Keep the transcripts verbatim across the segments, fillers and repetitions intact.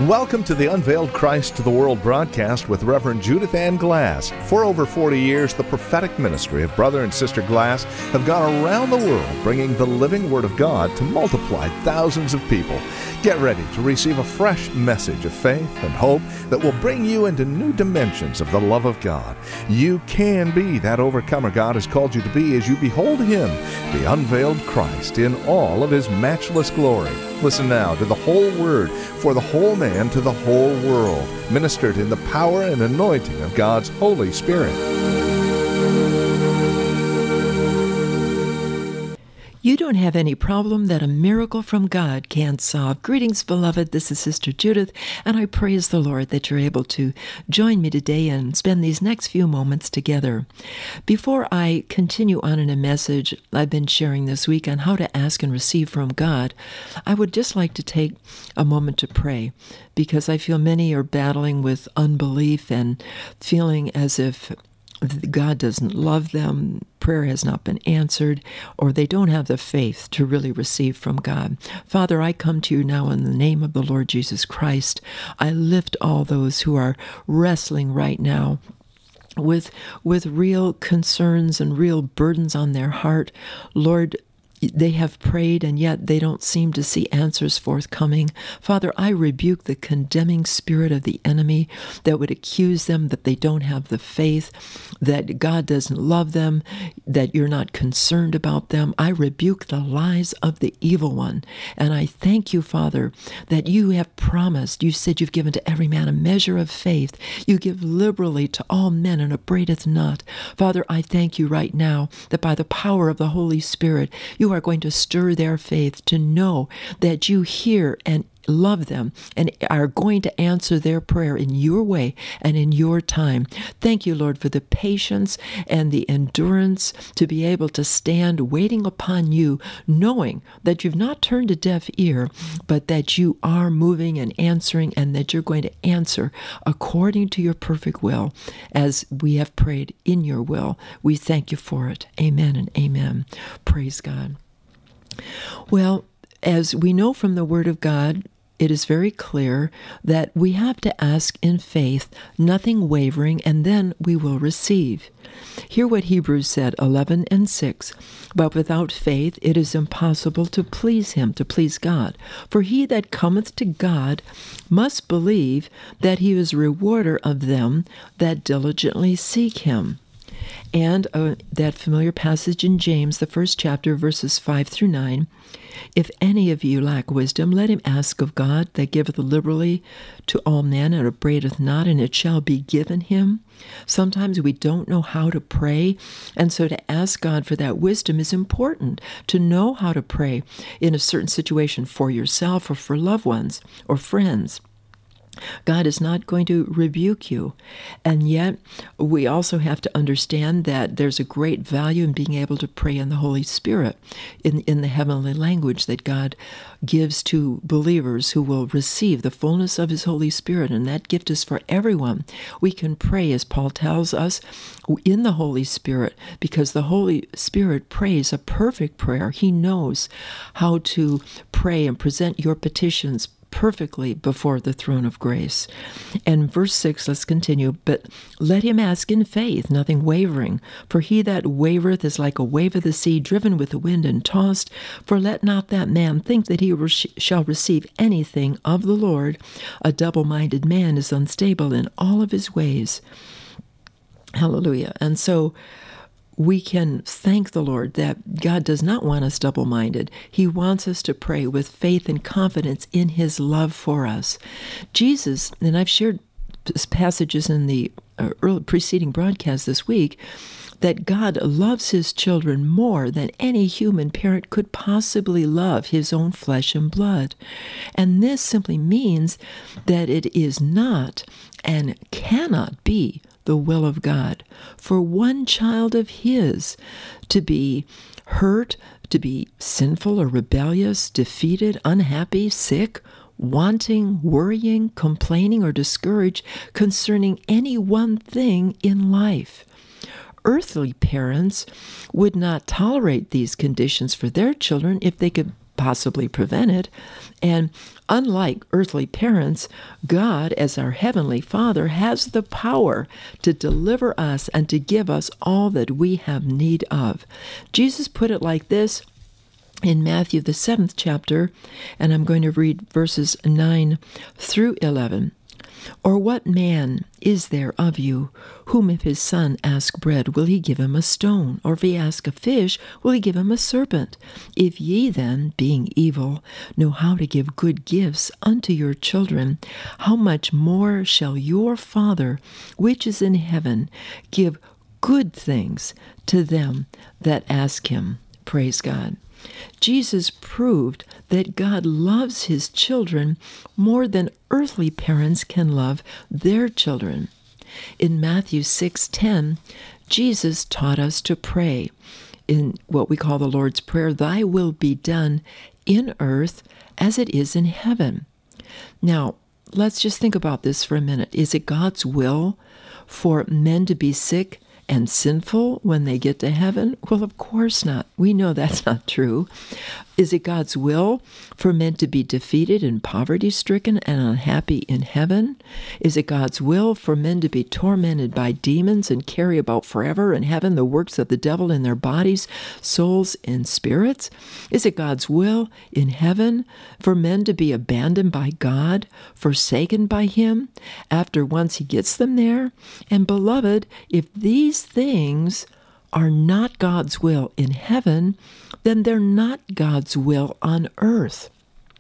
Welcome to the Unveiled Christ to the World broadcast with Reverend Judith Ann Glass. For over forty years, the prophetic ministry of Brother and Sister Glass have gone around the world bringing the living Word of God to multiply thousands of people. Get ready to receive a fresh message of faith and hope that will bring you into new dimensions of the love of God. You can be that overcomer God has called you to be as you behold Him, the unveiled Christ, in all of His matchless glory. Listen now to the whole Word for the whole man to the whole world, ministered in the power and anointing of God's Holy Spirit. You don't have any problem that a miracle from God can't solve. Greetings, beloved. This is Sister Judith, and I praise the Lord that you're able to join me today and spend these next few moments together. Before I continue on in a message I've been sharing this week on how to ask and receive from God, I would just like to take a moment to pray, because I feel many are battling with unbelief and feeling as if God doesn't love them, prayer has not been answered, or they don't have the faith to really receive from God. Father, I come to you now in the name of the Lord Jesus Christ. I lift all those who are wrestling right now with, with real concerns and real burdens on their heart. Lord, they have prayed, and yet they don't seem to see answers forthcoming. Father, I rebuke the condemning spirit of the enemy that would accuse them that they don't have the faith, that God doesn't love them, that you're not concerned about them. I rebuke the lies of the evil one. And I thank you, Father, that you have promised. You said you've given to every man a measure of faith. You give liberally to all men and upbraideth not. Father, I thank you right now that by the power of the Holy Spirit, you You are going to stir their faith to know that you hear and love them and are going to answer their prayer in your way and in your time. Thank you, Lord, for the patience and the endurance to be able to stand waiting upon you, knowing that you've not turned a deaf ear, but that you are moving and answering, and that you're going to answer according to your perfect will as we have prayed in your will. We thank you for it. Amen and amen. Praise God. Well, as we know from the Word of God, it is very clear that we have to ask in faith, nothing wavering, and then we will receive. Hear what Hebrews said, eleven and six. But without faith it is impossible to please him, to please God. For he that cometh to God must believe that he is a rewarder of them that diligently seek him. And uh, that familiar passage in James, the first chapter, verses five through nine, if any of you lack wisdom, let him ask of God, that giveth liberally to all men, and upbraideth not, and it shall be given him. Sometimes we don't know how to pray, and so to ask God for that wisdom is important, to know how to pray in a certain situation for yourself or for loved ones or friends. God is not going to rebuke you. And yet, we also have to understand that there's a great value in being able to pray in the Holy Spirit, in, in the heavenly language that God gives to believers who will receive the fullness of His Holy Spirit, and that gift is for everyone. We can pray, as Paul tells us, in the Holy Spirit, because the Holy Spirit prays a perfect prayer. He knows how to pray and present your petitions perfectly before the throne of grace. And verse six, let's continue. But let him ask in faith, nothing wavering. For he that wavereth is like a wave of the sea, driven with the wind and tossed. For let not that man think that he re- shall receive anything of the Lord. A double-minded man is unstable in all of his ways. Hallelujah. And so we can thank the Lord that God does not want us double-minded. He wants us to pray with faith and confidence in His love for us. Jesus, and I've shared passages in the early preceding broadcast this week, that God loves His children more than any human parent could possibly love his own flesh and blood. And this simply means that it is not and cannot be the will of God for one child of His to be hurt, to be sinful or rebellious, defeated, unhappy, sick, wanting, worrying, complaining, or discouraged concerning any one thing in life. Earthly parents would not tolerate these conditions for their children if they could possibly prevent it. And unlike earthly parents, God, as our Heavenly Father, has the power to deliver us and to give us all that we have need of. Jesus put it like this in Matthew, the seventh chapter, and I'm going to read verses nine through eleven. Or what man is there of you, whom if his son ask bread, will he give him a stone? Or if he ask a fish, will he give him a serpent? If ye then, being evil, know how to give good gifts unto your children, how much more shall your Father, which is in heaven, give good things to them that ask him? Praise God. Jesus proved that God loves his children more than earthly parents can love their children. In Matthew six ten, Jesus taught us to pray in what we call the Lord's Prayer, "Thy will be done in earth as it is in heaven." Now, let's just think about this for a minute. Is it God's will for men to be sick and sinful when they get to heaven? Well, of course not. We know that's not true. Is it God's will for men to be defeated and poverty-stricken and unhappy in heaven? Is it God's will for men to be tormented by demons and carry about forever in heaven the works of the devil in their bodies, souls, and spirits? Is it God's will in heaven for men to be abandoned by God, forsaken by him, after once he gets them there? And beloved, if these things are not God's will in heaven, then they're not God's will on earth.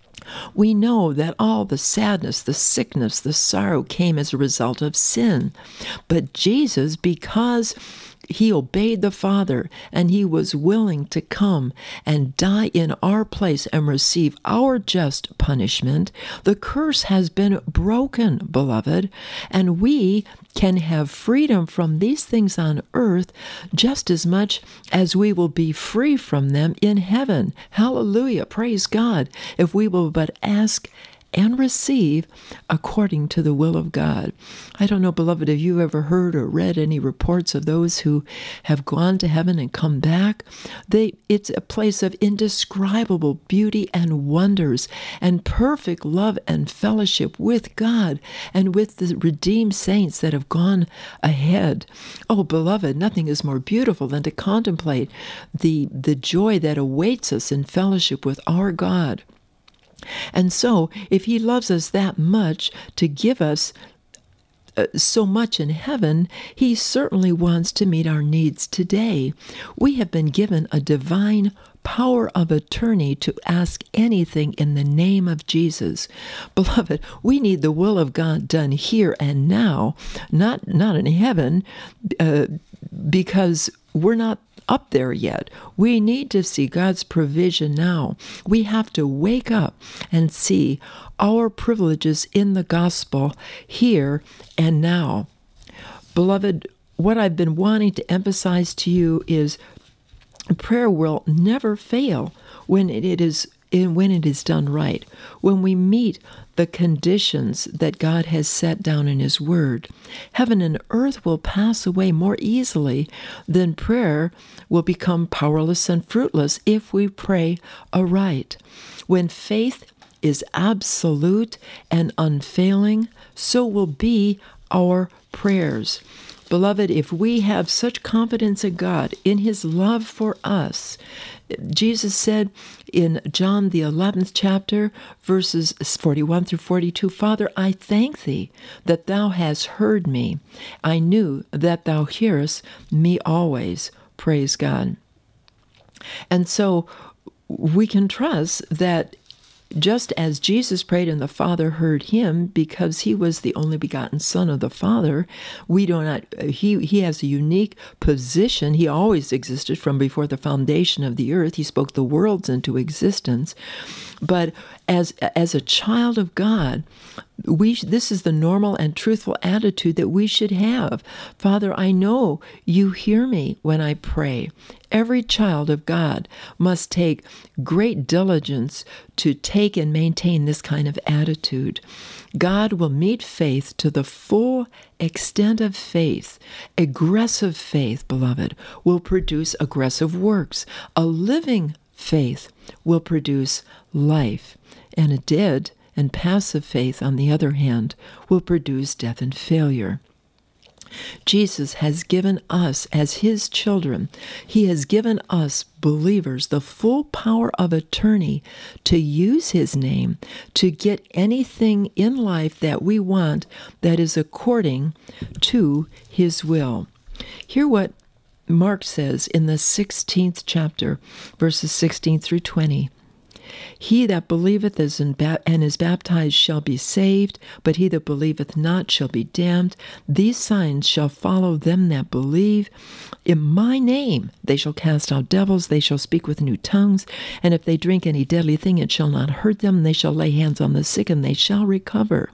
We know that all the sadness, the sickness, the sorrow came as a result of sin. But Jesus, because he obeyed the Father and he was willing to come and die in our place and receive our just punishment, the curse has been broken, beloved, and we can have freedom from these things on earth just as much as we will be free from them in heaven. Hallelujah. Praise God. If we will but ask and receive according to the will of God. I don't know, beloved, have you ever heard or read any reports of those who have gone to heaven and come back? They, it's a place of indescribable beauty and wonders and perfect love and fellowship with God and with the redeemed saints that have gone ahead. Oh, beloved, nothing is more beautiful than to contemplate the, the joy that awaits us in fellowship with our God. And so, if he loves us that much to give us uh, so much in heaven, he certainly wants to meet our needs today. We have been given a divine power of attorney to ask anything in the name of Jesus. Beloved, we need the will of God done here and now, not, not in heaven, uh, because we're not up there yet. We need to see God's provision now. We have to wake up and see our privileges in the gospel here and now. Beloved, what I've been wanting to emphasize to you is prayer will never fail when it is when it is done right, when we meet the conditions that God has set down in his word. Heaven and earth will pass away more easily than prayer will become powerless and fruitless if we pray aright. When faith is absolute and unfailing, so will be our prayers. Beloved, if we have such confidence in God, in his love for us, Jesus said in John the eleventh chapter, verses forty-one through forty-two, "Father, I thank thee that thou hast heard me. I knew that thou hearest me always." Praise God. And so we can trust that just as Jesus prayed and the Father heard him because he was the only begotten Son of the Father, we do not, he, he has a unique position. He always existed from before the foundation of the earth. He spoke the worlds into existence. But as as a child of God, we this is the normal and truthful attitude that we should have. Father, I know you hear me when I pray. Every child of God must take great diligence to take and maintain this kind of attitude. God will meet faith to the full extent of faith. Aggressive faith, beloved, will produce aggressive works. A living faith will produce life, and a dead and passive faith, on the other hand, will produce death and failure. Jesus has given us, as his children, he has given us believers the full power of attorney to use his name to get anything in life that we want that is according to his will. Hear what Mark says in the sixteenth chapter, verses sixteen through twenty. He that believeth and is baptized shall be saved, but he that believeth not shall be damned. These signs shall follow them that believe. In my name they shall cast out devils, they shall speak with new tongues, and if they drink any deadly thing, it shall not hurt them. They shall lay hands on the sick, and they shall recover.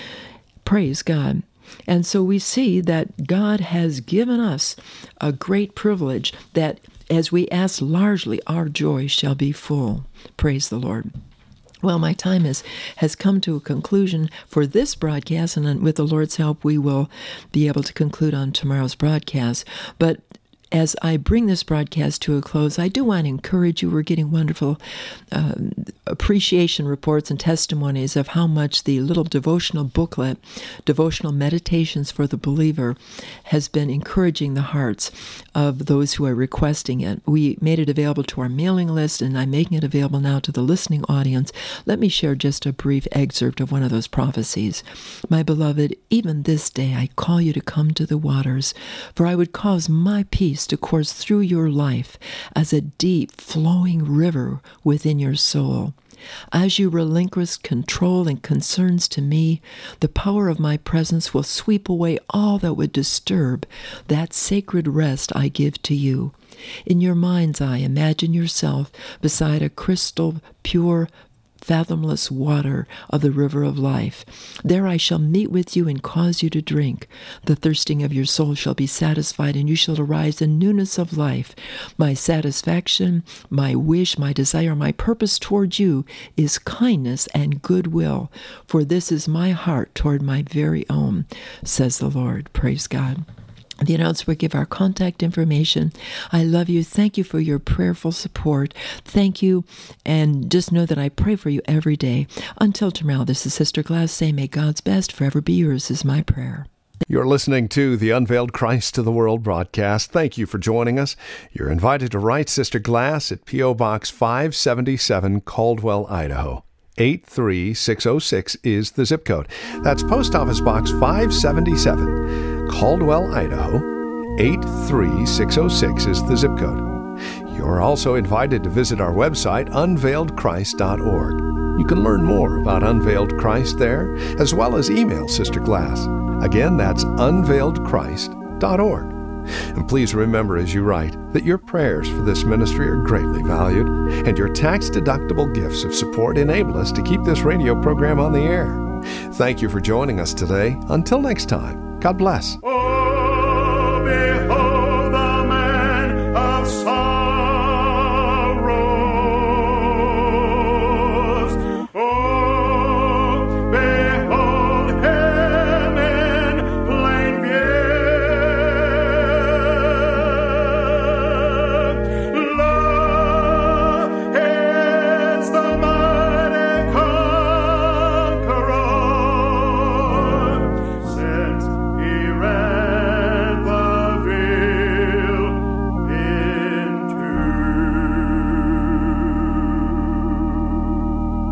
Praise God. And so we see that God has given us a great privilege that as we ask largely, our joy shall be full. Praise the Lord. Well, my time has, has come to a conclusion for this broadcast, and with the Lord's help, we will be able to conclude on tomorrow's broadcast. But as I bring this broadcast to a close, I do want to encourage you. We're getting wonderful uh, appreciation reports and testimonies of how much the little devotional booklet, Devotional Meditations for the Believer, has been encouraging the hearts of those who are requesting it. We made it available to our mailing list, and I'm making it available now to the listening audience. Let me share just a brief excerpt of one of those prophecies. My beloved, even this day I call you to come to the waters, for I would cause my peace to course through your life as a deep flowing river within your soul. As you relinquish control and concerns to me, the power of my presence will sweep away all that would disturb that sacred rest I give to you. In your mind's eye, imagine yourself beside a crystal pure fathomless water of the river of life. There I shall meet with you and cause you to drink. The thirsting of your soul shall be satisfied, and you shall arise in newness of life. My satisfaction, my wish, my desire, my purpose toward you is kindness and goodwill, for this is my heart toward my very own, says the Lord. Praise God. The announcer will give our contact information. I love you. Thank you for your prayerful support. Thank you. And just know that I pray for you every day. Until tomorrow, this is Sister Glass saying, may God's best forever be yours is my prayer. You're listening to the Unveiled Christ to the World broadcast. Thank you for joining us. You're invited to write Sister Glass at P O. Box five seventy-seven, Caldwell, Idaho. eight three six oh six is the zip code. That's Post Office Box five seventy-seven, Caldwell, Idaho. eight three six oh six is the zip code. You're also invited to visit our website, unveiled christ dot org. You can learn more about Unveiled Christ there, as well as email Sister Glass. Again, that's unveiled christ dot org. And please remember as you write that your prayers for this ministry are greatly valued, and your tax-deductible gifts of support enable us to keep this radio program on the air. Thank you for joining us today. Until next time, God bless.